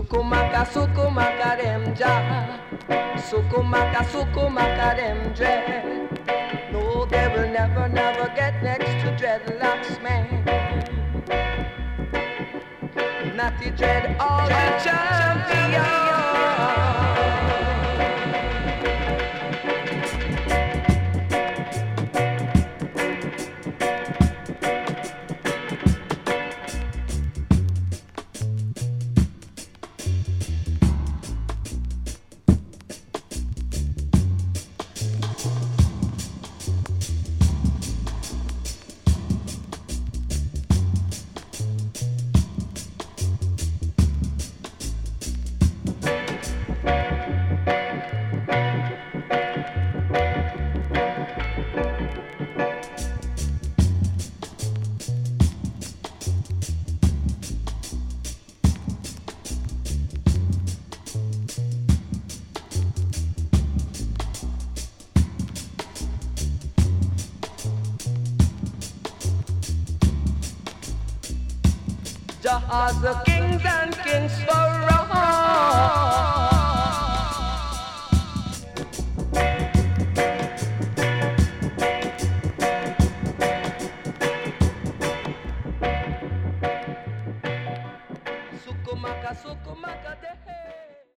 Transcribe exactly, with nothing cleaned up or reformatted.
Sukumaka, sukumaka dem ja. Sukumaka, sukumaka dem dread. No, they will never, never get next to dreadlocks, man. Natty dread, all the champion. Jah has the kings and kings for all.